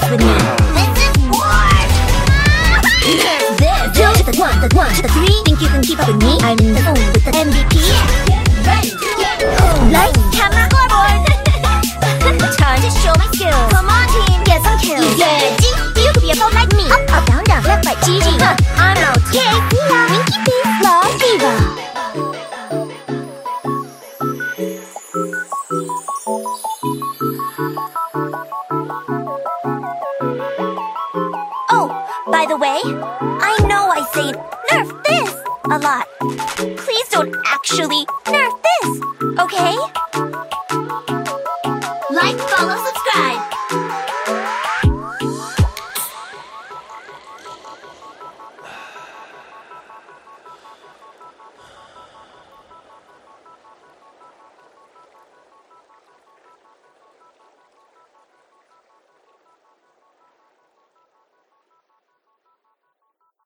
up with me. This is war! This to the one to the three. Think you can keep up with me? I'm in the phone with the MVP. Ready to get lights, camera, scoreboard. Time to show my skills. Come on, team, get some kills. Yeah, you could be a phone like me. Up, down, left, right, GG. I'm out. Okay, Winky face, love, diva. Oh, by the way, I know I say nerf this a lot. Please don't actually